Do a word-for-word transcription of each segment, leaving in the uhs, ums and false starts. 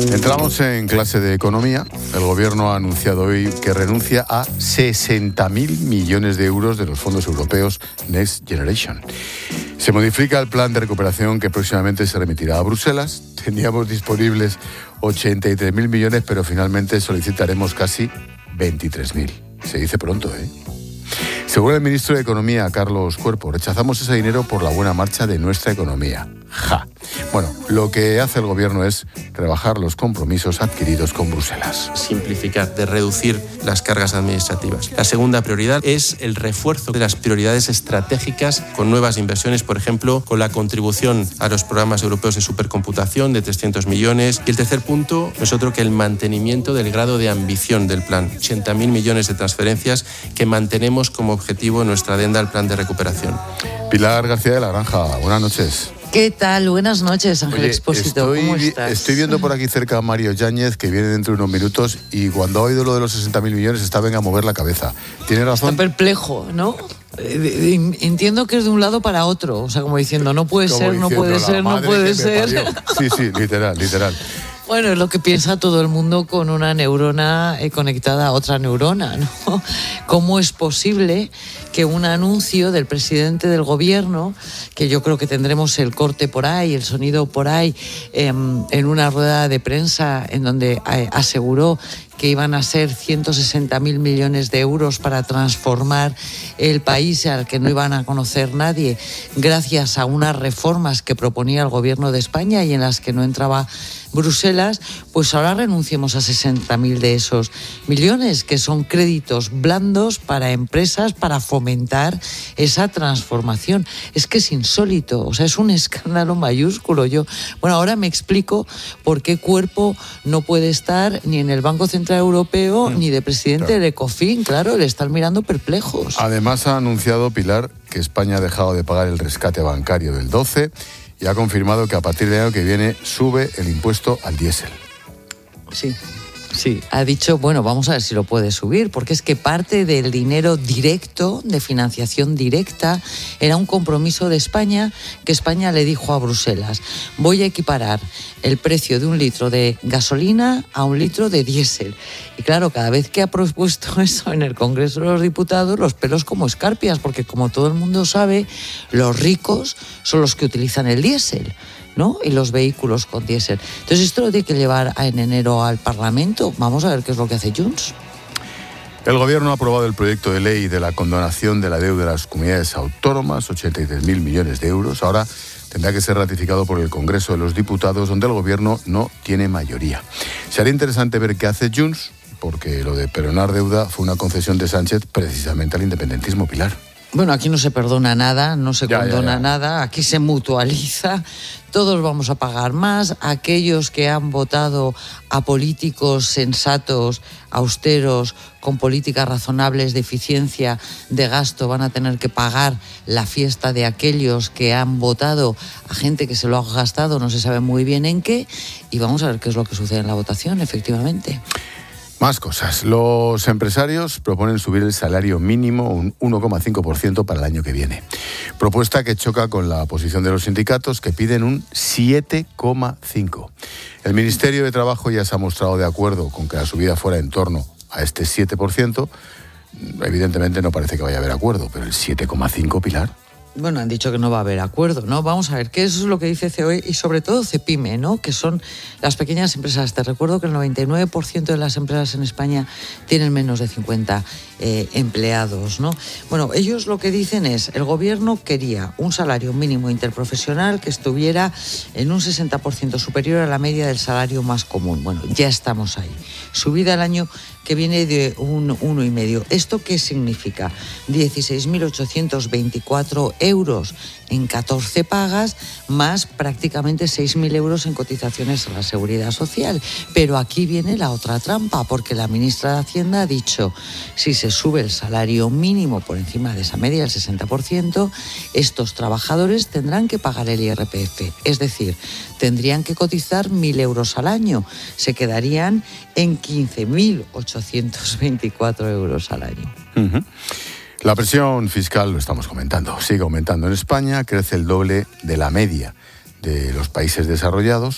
Entramos en clase de economía. El gobierno ha anunciado hoy que renuncia a sesenta mil millones de euros de los fondos europeos Next Generation. Se modifica el plan de recuperación que próximamente se remitirá a Bruselas. Teníamos disponibles ochenta y tres mil millones, pero finalmente solicitaremos casi veintitrés mil. Se dice pronto, ¿eh? Según el ministro de Economía, Carlos Cuerpo, rechazamos ese dinero por la buena marcha de nuestra economía. ¡Ja! Bueno, lo que hace el gobierno es rebajar los compromisos adquiridos con Bruselas. Simplificar, de reducir las cargas administrativas. La segunda prioridad es el refuerzo de las prioridades estratégicas con nuevas inversiones, por ejemplo, con la contribución a los programas europeos de supercomputación de trescientos millones. Y el tercer punto no es otro que el mantenimiento del grado de ambición del plan. ochenta mil millones de transferencias que mantenemos como objetivo en nuestra adenda al plan de recuperación. Pilar García de la Granja, buenas noches. ¿Qué tal? Buenas noches, Ángel Oye, Expósito. Estoy, ¿Cómo estás? Estoy viendo por aquí cerca a Mario Yáñez, que viene dentro de unos minutos, y cuando ha oído lo de los sesenta mil millones está venga a mover la cabeza. ¿Tiene razón? Está perplejo, ¿no? Entiendo que es de un lado para otro, o sea, como diciendo, no puede Como ser, diciendo, no puede ser, no puede ser. Sí, sí, literal, literal. Bueno, es lo que piensa todo el mundo con una neurona conectada a otra neurona, ¿no? ¿Cómo es posible que un anuncio del presidente del gobierno, que yo creo que tendremos el corte por ahí, el sonido por ahí, eh, en una rueda de prensa en donde eh, aseguró que iban a ser ciento sesenta mil millones de euros para transformar el país al que no iban a conocer nadie, gracias a unas reformas que proponía el gobierno de España y en las que no entraba Bruselas, pues ahora renunciemos a sesenta mil de esos millones, que son créditos blandos para empresas para fomentar esa transformación. Es que es insólito, o sea, es un escándalo mayúsculo. Yo, bueno, ahora me explico por qué Cuerpo no puede estar ni en el Banco Central Europeo mm, ni de presidente claro. del Ecofin, claro, le están mirando perplejos. Además ha anunciado, Pilar, que España ha dejado de pagar el rescate bancario del doce y ha confirmado que a partir del año que viene sube el impuesto al diésel. Sí. Sí, ha dicho, bueno, vamos a ver si lo puede subir, porque es que parte del dinero directo, de financiación directa, era un compromiso de España, que España le dijo a Bruselas, voy a equiparar el precio de un litro de gasolina a un litro de diésel. Y claro, cada vez que ha propuesto eso en el Congreso de los Diputados, los pelos como escarpias, porque como todo el mundo sabe, los ricos son los que utilizan el diésel, ¿no? Y los vehículos con diésel. Entonces esto lo tiene que llevar en enero al Parlamento. Vamos a ver qué es lo que hace Junts. El gobierno ha aprobado el proyecto de ley de la condonación de la deuda de las comunidades autónomas, ochenta y tres mil millones de euros. Ahora tendrá que ser ratificado por el Congreso de los Diputados, donde el gobierno no tiene mayoría. Será interesante ver qué hace Junts, porque lo de perdonar deuda fue una concesión de Sánchez precisamente al independentismo, Pilar. Bueno, aquí no se perdona nada, no se ya, condona ya, ya. nada, aquí se mutualiza, todos vamos a pagar más, aquellos que han votado a políticos sensatos, austeros, con políticas razonables de eficiencia de gasto, van a tener que pagar la fiesta de aquellos que han votado a gente que se lo ha gastado, no se sabe muy bien en qué, y vamos a ver qué es lo que sucede en la votación, efectivamente. Más cosas. Los empresarios proponen subir el salario mínimo un uno coma cinco por ciento para el año que viene. Propuesta que choca con la posición de los sindicatos, que piden un siete coma cinco por ciento. El Ministerio de Trabajo ya se ha mostrado de acuerdo con que la subida fuera en torno a este siete por ciento. Evidentemente no parece que vaya a haber acuerdo, pero el siete coma cinco por ciento, Pilar. Bueno, han dicho que no va a haber acuerdo, ¿no? Vamos a ver, ¿qué es lo que dice C O E y sobre todo CEPIME, ¿no? Que son las pequeñas empresas. Te recuerdo que el noventa y nueve por ciento de las empresas en España tienen menos de cincuenta eh, empleados, ¿no? Bueno, ellos lo que dicen es, el gobierno quería un salario mínimo interprofesional que estuviera en un sesenta por ciento superior a la media del salario más común. Bueno, ya estamos ahí. Subida al año que viene de un uno y medio. ¿Esto qué significa? dieciséis mil ochocientos veinticuatro euros en catorce pagas, más prácticamente seis mil euros en cotizaciones a la Seguridad Social. Pero aquí viene la otra trampa, porque la ministra de Hacienda ha dicho, si se sube el salario mínimo por encima de esa media, el sesenta por ciento, estos trabajadores tendrán que pagar el I R P F. Es decir, tendrían que cotizar mil euros al año. Se quedarían en quince mil ochocientos veinticuatro euros al año. Uh-huh. La presión fiscal, lo estamos comentando, sigue aumentando en España, crece el doble de la media de los países desarrollados.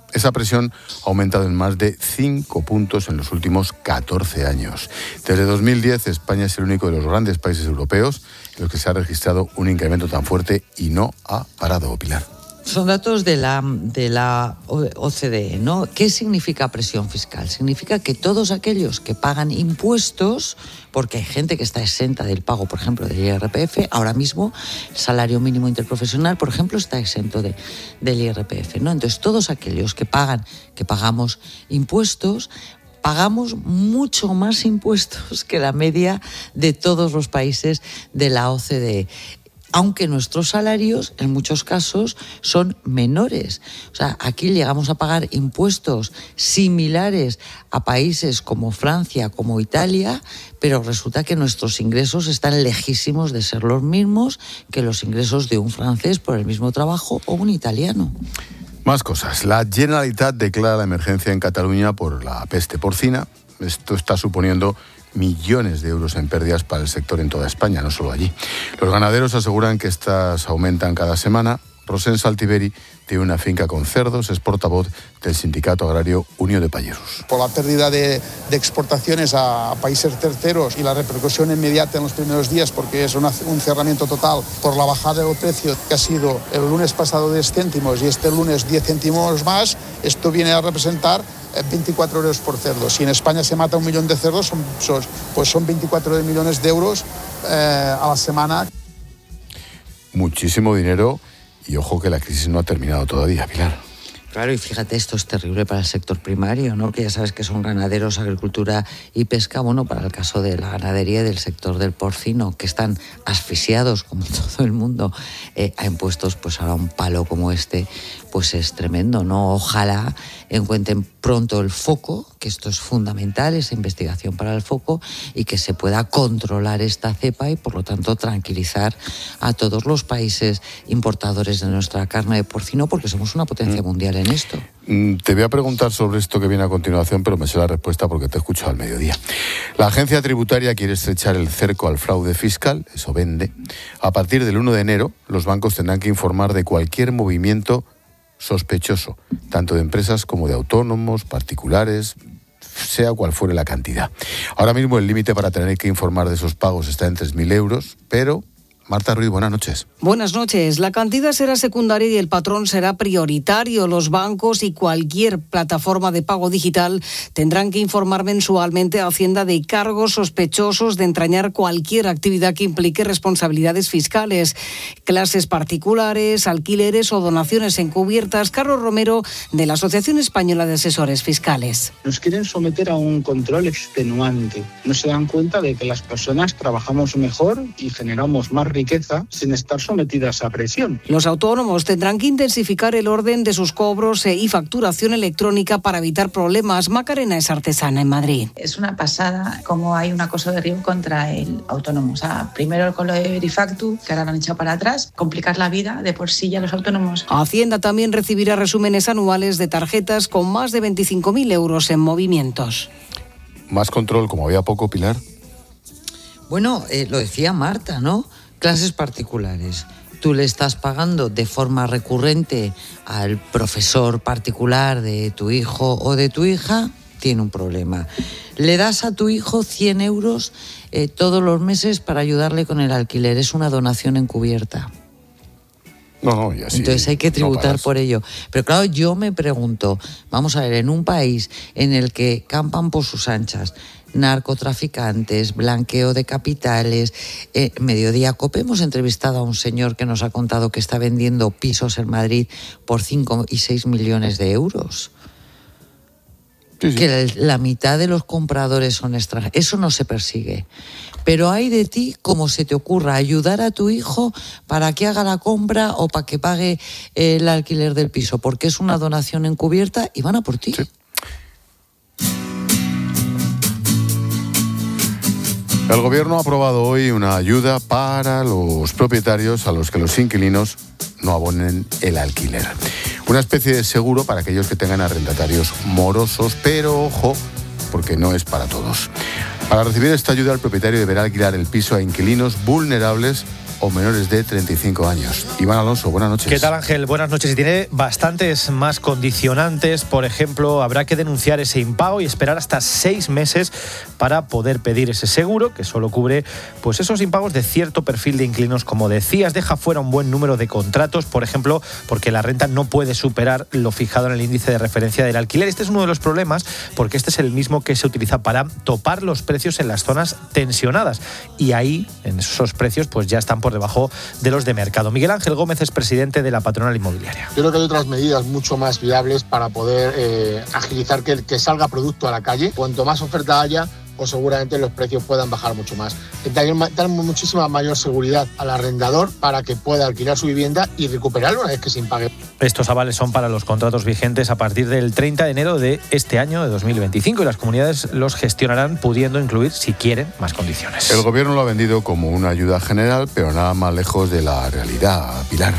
Esa presión ha aumentado en más de cinco puntos en los últimos catorce años. Desde dos mil diez, España es el único de los grandes países europeos en los que se ha registrado un incremento tan fuerte y no ha parado, Pilar. Son datos de la, de la O C D E, ¿no? ¿Qué significa presión fiscal? Significa que todos aquellos que pagan impuestos, porque hay gente que está exenta del pago, por ejemplo, del I R P F, ahora mismo el salario mínimo interprofesional, por ejemplo, está exento de, del I R P F, ¿no? Entonces, todos aquellos que pagan, que pagamos impuestos, pagamos mucho más impuestos que la media de todos los países de la O C D E. Aunque nuestros salarios, en muchos casos, son menores. O sea, aquí llegamos a pagar impuestos similares a países como Francia, como Italia, pero resulta que nuestros ingresos están lejísimos de ser los mismos que los ingresos de un francés por el mismo trabajo o un italiano. Más cosas. La Generalitat declara la emergencia en Cataluña por la peste porcina. Esto está suponiendo millones de euros en pérdidas para el sector en toda España, no solo allí. Los ganaderos aseguran que estas aumentan cada semana. Rosén Saltiveri tiene una finca con cerdos, es portavoz del sindicato agrario Unió de Payeros. Por la pérdida de, de exportaciones a, a países terceros y la repercusión inmediata en los primeros días, porque es una, un cerramiento total, por la bajada del precio que ha sido el lunes pasado diez céntimos y este lunes diez céntimos más, esto viene a representar veinticuatro euros por cerdo. Si en España se mata un millón de cerdos, son, son, pues son veinticuatro millones de euros eh, a la semana. Muchísimo dinero y ojo que la crisis no ha terminado todavía, Pilar. Claro, y fíjate, esto es terrible para el sector primario, ¿no? Que ya sabes que son ganaderos, agricultura y pesca. Bueno, para el caso de la ganadería y del sector del porcino, que están asfixiados, como todo el mundo, eh, a impuestos, pues ahora un palo como este, pues es tremendo, ¿no? Ojalá encuentren pronto el foco, que esto es fundamental, esa investigación para el foco, y que se pueda controlar esta cepa y, por lo tanto, tranquilizar a todos los países importadores de nuestra carne de porcino, porque somos una potencia mm. mundial en esto. Te voy a preguntar sobre esto que viene a continuación, pero me sé la respuesta porque te he escuchado al mediodía. La agencia tributaria quiere estrechar el cerco al fraude fiscal, eso vende. A partir del uno de enero, los bancos tendrán que informar de cualquier movimiento sospechoso, tanto de empresas como de autónomos, particulares, sea cual fuere la cantidad. Ahora mismo el límite para tener que informar de esos pagos está en tres mil euros, pero... Marta Ruiz, buenas noches. Buenas noches. La cantidad será secundaria y el patrón será prioritario. Los bancos y cualquier plataforma de pago digital tendrán que informar mensualmente a Hacienda de cargos sospechosos de entrañar cualquier actividad que implique responsabilidades fiscales, clases particulares, alquileres o donaciones encubiertas. Carlos Romero, de la Asociación Española de Asesores Fiscales. Nos quieren someter a un control extenuante. No se dan cuenta de que las personas trabajamos mejor y generamos más riqueza riqueza sin estar sometidas a presión. Los autónomos tendrán que intensificar el orden de sus cobros y facturación electrónica para evitar problemas. Macarena es artesana en Madrid. Es una pasada cómo hay un acoso de riesgo contra el autónomo. O sea, primero con lo de Verifactu, que ahora lo han echado para atrás, complicar la vida de por sí ya los autónomos. Hacienda también recibirá resúmenes anuales de tarjetas con más de veinticinco mil euros en movimientos. Más control, como había poco, Pilar. Bueno, eh, lo decía Marta, ¿no? Clases particulares. Tú le estás pagando de forma recurrente al profesor particular de tu hijo o de tu hija, tiene un problema. Le das a tu hijo cien euros eh, todos los meses para ayudarle con el alquiler. Es una donación encubierta. No, no, y así Entonces hay que tributar no por ello. Pero claro, yo me pregunto, vamos a ver, en un país en el que campan por sus anchas narcotraficantes, blanqueo de capitales, eh, Mediodía Cope hemos entrevistado a un señor que nos ha contado que está vendiendo pisos en Madrid por cinco y seis millones de euros. Sí, sí. Que la mitad de los compradores son extranjeros. Eso no se persigue. Pero hay de ti como se te ocurra ayudar a tu hijo para que haga la compra o para que pague el alquiler del piso, porque es una donación encubierta y van a por ti. Sí. El Gobierno ha aprobado hoy una ayuda para los propietarios a los que los inquilinos no abonen el alquiler. Una especie de seguro para aquellos que tengan arrendatarios morosos, pero ojo, porque no es para todos. Para recibir esta ayuda, el propietario deberá alquilar el piso a inquilinos vulnerables o menores de treinta y cinco años. Iván Alonso, buenas noches. ¿Qué tal, Ángel? Buenas noches. Y tiene bastantes más condicionantes. Por ejemplo, habrá que denunciar ese impago y esperar hasta seis meses para poder pedir ese seguro, que solo cubre pues esos impagos de cierto perfil de inquilinos. Como decías, deja fuera un buen número de contratos, por ejemplo, porque la renta no puede superar lo fijado en el índice de referencia del alquiler. Este es uno de los problemas, porque este es el mismo que se utiliza para topar los precios en las zonas tensionadas. Y ahí, en esos precios, pues ya están por debajo de los de mercado. Miguel Ángel Gómez es presidente de la patronal inmobiliaria. Yo creo que hay otras medidas mucho más viables para poder eh, agilizar que, que salga producto a la calle. Cuanto más oferta haya, pues seguramente los precios puedan bajar mucho más. Dar muchísima mayor seguridad al arrendador para que pueda alquilar su vivienda y recuperarlo una vez que se impague. Estos avales son para los contratos vigentes a partir del treinta de enero de este año, de dos mil veinticinco, y las comunidades los gestionarán pudiendo incluir, si quieren, más condiciones. El gobierno lo ha vendido como una ayuda general, pero nada más lejos de la realidad, Pilar.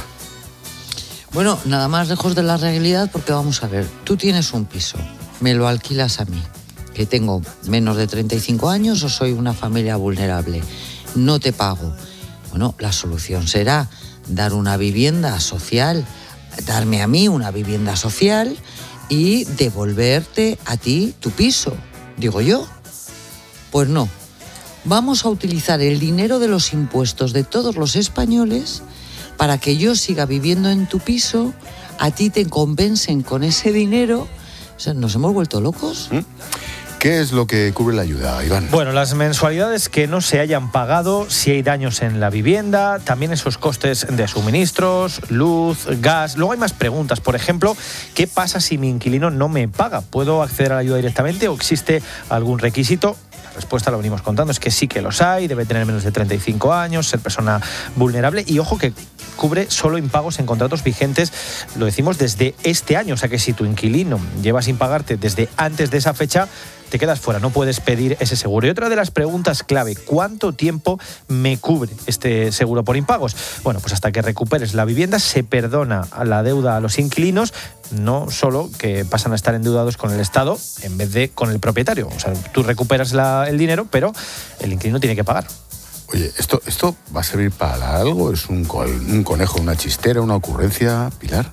Bueno, nada más lejos de la realidad, porque vamos a ver, tú tienes un piso, me lo alquilas a mí, que tengo menos de treinta y cinco años o soy una familia vulnerable, no te pago. Bueno, la solución será dar una vivienda social, darme a mí una vivienda social y devolverte a ti tu piso, digo yo. Pues no, vamos a utilizar el dinero de los impuestos de todos los españoles para que yo siga viviendo en tu piso, a ti te compensen con ese dinero. O sea, ¿nos hemos vuelto locos? ¿Mm? ¿Qué es lo que cubre la ayuda, Iván? Bueno, las mensualidades que no se hayan pagado, si hay daños en la vivienda, también esos costes de suministros, luz, gas. Luego hay más preguntas. Por ejemplo, ¿qué pasa si mi inquilino no me paga? ¿Puedo acceder a la ayuda directamente o existe algún requisito? La respuesta, lo venimos contando, es que sí que los hay. Debe tener menos de treinta y cinco años, ser persona vulnerable. Y ojo que cubre solo impagos en contratos vigentes, lo decimos, desde este año. O sea que si tu inquilino lleva sin pagarte desde antes de esa fecha, te quedas fuera, no puedes pedir ese seguro. Y otra de las preguntas clave, ¿cuánto tiempo me cubre este seguro por impagos? Bueno, pues hasta que recuperes la vivienda se perdona la deuda a los inquilinos, no solo que pasan a estar endeudados con el Estado en vez de con el propietario. O sea, tú recuperas la, el dinero, pero el inquilino tiene que pagar. Oye, ¿esto, esto va a servir para algo? ¿Es un, un conejo, una chistera, una ocurrencia, Pilar?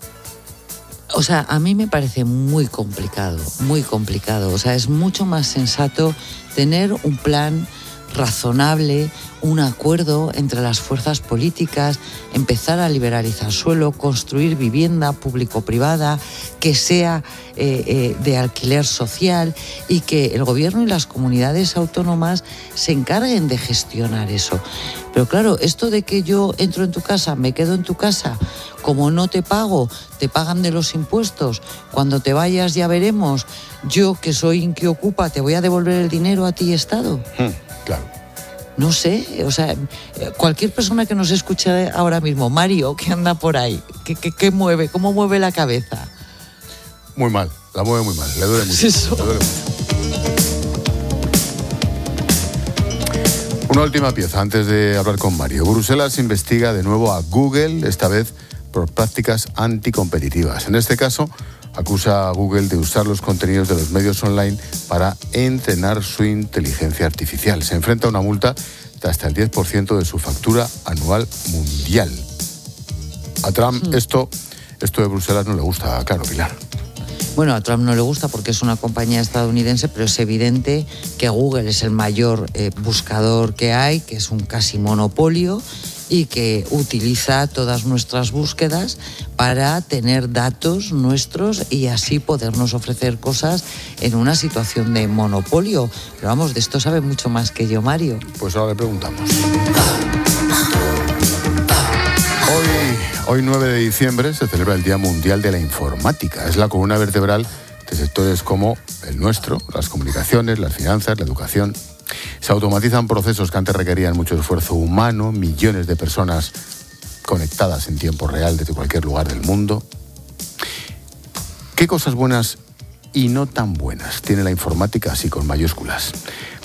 O sea, a mí me parece muy complicado, muy complicado. O sea, es mucho más sensato tener un plan razonable, un acuerdo entre las fuerzas políticas, empezar a liberalizar suelo, construir vivienda público-privada que sea eh, eh, de alquiler social y que el gobierno y las comunidades autónomas se encarguen de gestionar eso. Pero claro, esto de que yo entro en tu casa, me quedo en tu casa, como no te pago, te pagan de los impuestos, cuando te vayas ya veremos, yo que soy inquiocupa te voy a devolver el dinero a ti, Estado. Hmm, claro. No sé, o sea, cualquier persona que nos escuche ahora mismo, Mario, que anda por ahí, ¿qué, qué, qué mueve? ¿Cómo mueve la cabeza? Muy mal, la mueve muy mal, le duele mucho. Eso. Le duele mucho. Una última pieza antes de hablar con Mario. Bruselas investiga de nuevo a Google, esta vez por prácticas anticompetitivas. En este caso, acusa a Google de usar los contenidos de los medios online para entrenar su inteligencia artificial. Se enfrenta a una multa de hasta el diez por ciento de su factura anual mundial. A Trump mm. esto, esto de Bruselas no le gusta, claro, Pilar. Bueno, a Trump no le gusta porque es una compañía estadounidense, pero es evidente que Google es el mayor eh, buscador que hay, que es un casi monopolio y que utiliza todas nuestras búsquedas para tener datos nuestros y así podernos ofrecer cosas en una situación de monopolio. Pero vamos, de esto sabe mucho más que yo, Mario. Pues ahora le preguntamos. Hoy, hoy nueve de diciembre se celebra el Día Mundial de la Informática. Es la columna vertebral de sectores como el nuestro, las comunicaciones, las finanzas, la educación. Se automatizan procesos que antes requerían mucho esfuerzo humano, millones de personas conectadas en tiempo real desde cualquier lugar del mundo. ¿Qué cosas buenas y no tan buenas tiene la informática, así con mayúsculas?